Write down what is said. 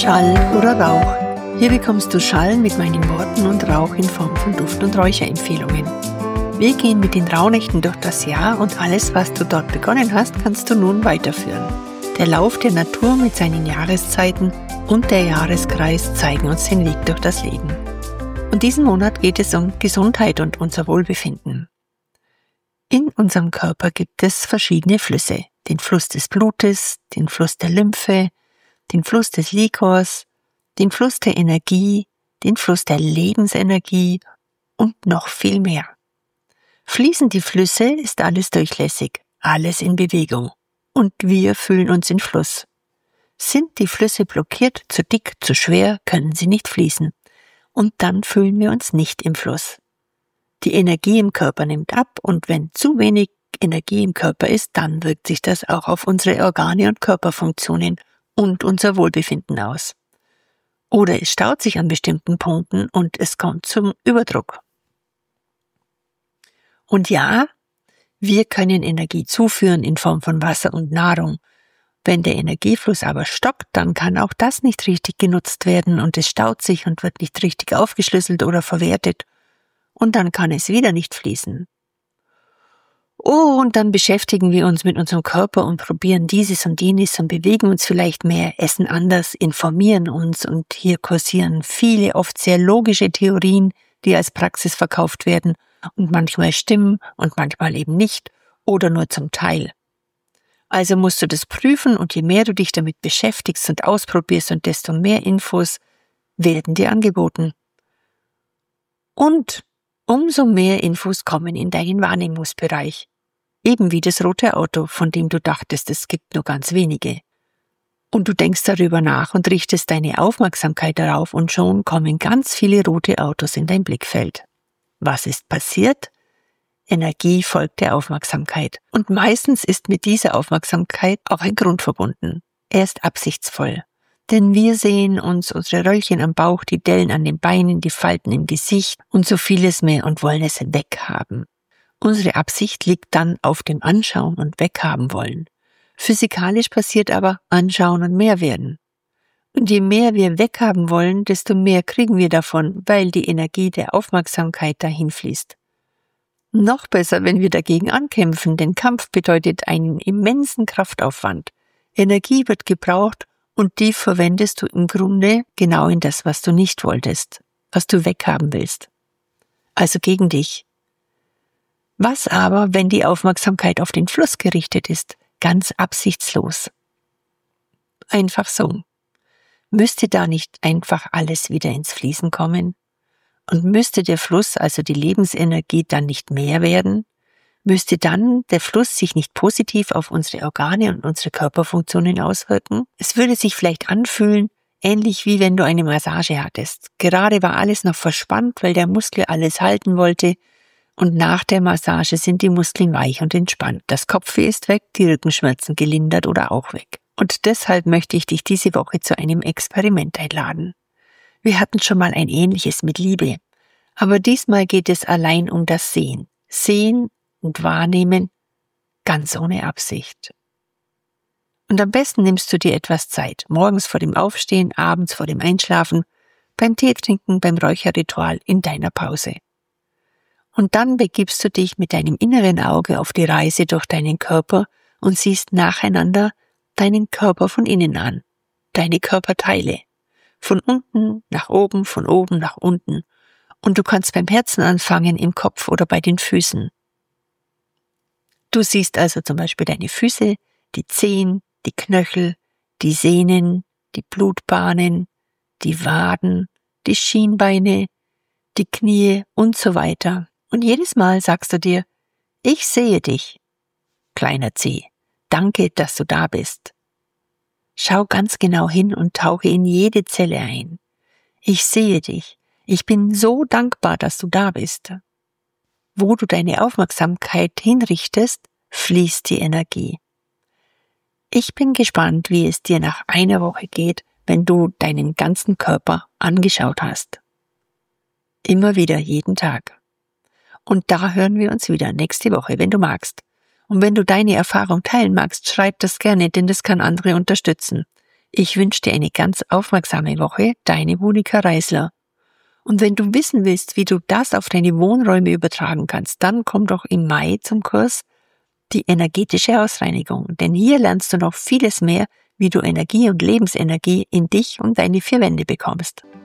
Schall oder Rauch. Hier bekommst du Schall mit meinen Worten und Rauch in Form von Duft- und Räucherempfehlungen. Wir gehen mit den Rauhnächten durch das Jahr und alles, was du dort begonnen hast, kannst du nun weiterführen. Der Lauf der Natur mit seinen Jahreszeiten und der Jahreskreis zeigen uns den Weg durch das Leben. Und diesen Monat geht es um Gesundheit und unser Wohlbefinden. In unserem Körper gibt es verschiedene Flüsse. Den Fluss des Blutes, den Fluss der Lymphe, den Fluss des Liquors, den Fluss der Energie, den Fluss der Lebensenergie und noch viel mehr. Fließen die Flüsse, ist alles durchlässig, alles in Bewegung und wir fühlen uns in Fluss. Sind die Flüsse blockiert, zu dick, zu schwer, können sie nicht fließen und dann fühlen wir uns nicht im Fluss. Die Energie im Körper nimmt ab und wenn zu wenig Energie im Körper ist, dann wirkt sich das auch auf unsere Organe und Körperfunktionen und unser Wohlbefinden aus. Oder es staut sich an bestimmten Punkten und es kommt zum Überdruck. Und ja, wir können Energie zuführen in Form von Wasser und Nahrung. Wenn der Energiefluss aber stockt, dann kann auch das nicht richtig genutzt werden und es staut sich und wird nicht richtig aufgeschlüsselt oder verwertet. Und dann kann es wieder nicht fließen. Oh, und dann beschäftigen wir uns mit unserem Körper und probieren dieses und jenes und bewegen uns vielleicht mehr, essen anders, informieren uns und hier kursieren viele, oft sehr logische Theorien, die als Praxis verkauft werden und manchmal stimmen und manchmal eben nicht oder nur zum Teil. Also musst du das prüfen und je mehr du dich damit beschäftigst und ausprobierst und desto mehr Infos werden dir angeboten. Und umso mehr Infos kommen in deinen Wahrnehmungsbereich. Eben wie das rote Auto, von dem du dachtest, es gibt nur ganz wenige. Und du denkst darüber nach und richtest deine Aufmerksamkeit darauf und schon kommen ganz viele rote Autos in dein Blickfeld. Was ist passiert? Energie folgt der Aufmerksamkeit. Und meistens ist mit dieser Aufmerksamkeit auch ein Grund verbunden. Er ist absichtsvoll. Denn wir sehen uns unsere Röllchen am Bauch, die Dellen an den Beinen, die Falten im Gesicht und so vieles mehr und wollen es weghaben. Unsere Absicht liegt dann auf dem Anschauen und Weghaben wollen. Physikalisch passiert aber Anschauen und mehr werden. Und je mehr wir weghaben wollen, desto mehr kriegen wir davon, weil die Energie der Aufmerksamkeit dahin fließt. Noch besser, wenn wir dagegen ankämpfen, denn Kampf bedeutet einen immensen Kraftaufwand. Energie wird gebraucht und die verwendest du im Grunde genau in das, was du nicht wolltest, was du weghaben willst. Also gegen dich. Was aber, wenn die Aufmerksamkeit auf den Fluss gerichtet ist, ganz absichtslos? Einfach so. Müsste da nicht einfach alles wieder ins Fließen kommen? Und müsste der Fluss, also die Lebensenergie, dann nicht mehr werden? Müsste dann der Fluss sich nicht positiv auf unsere Organe und unsere Körperfunktionen auswirken? Es würde sich vielleicht anfühlen, ähnlich wie wenn du eine Massage hattest. Gerade war alles noch verspannt, weil der Muskel alles halten wollte. Und nach der Massage sind die Muskeln weich und entspannt. Das Kopfweh ist weg, die Rückenschmerzen gelindert oder auch weg. Und deshalb möchte ich dich diese Woche zu einem Experiment einladen. Wir hatten schon mal ein ähnliches mit Liebe. Aber diesmal geht es allein um das Sehen. Sehen und Wahrnehmen, ganz ohne Absicht. Und am besten nimmst du dir etwas Zeit. Morgens vor dem Aufstehen, abends vor dem Einschlafen, beim Teetrinken, beim Räucherritual, in deiner Pause. Und dann begibst du dich mit deinem inneren Auge auf die Reise durch deinen Körper und siehst nacheinander deinen Körper von innen an, deine Körperteile. Von unten nach oben, von oben nach unten. Und du kannst beim Herzen anfangen, im Kopf oder bei den Füßen. Du siehst also zum Beispiel deine Füße, die Zehen, die Knöchel, die Sehnen, die Blutbahnen, die Waden, die Schienbeine, die Knie und so weiter. Und jedes Mal sagst du dir, ich sehe dich, kleiner Zeh, danke, dass du da bist. Schau ganz genau hin und tauche in jede Zelle ein. Ich sehe dich, ich bin so dankbar, dass du da bist. Wo du deine Aufmerksamkeit hinrichtest, fließt die Energie. Ich bin gespannt, wie es dir nach einer Woche geht, wenn du deinen ganzen Körper angeschaut hast. Immer wieder, jeden Tag. Und da hören wir uns wieder nächste Woche, wenn du magst. Und wenn du deine Erfahrung teilen magst, schreib das gerne, denn das kann andere unterstützen. Ich wünsche dir eine ganz aufmerksame Woche, deine Monika Reisler. Und wenn du wissen willst, wie du das auf deine Wohnräume übertragen kannst, dann komm doch im Mai zum Kurs Die energetische Ausreinigung, denn hier lernst du noch vieles mehr, wie du Energie und Lebensenergie in dich und deine vier Wände bekommst.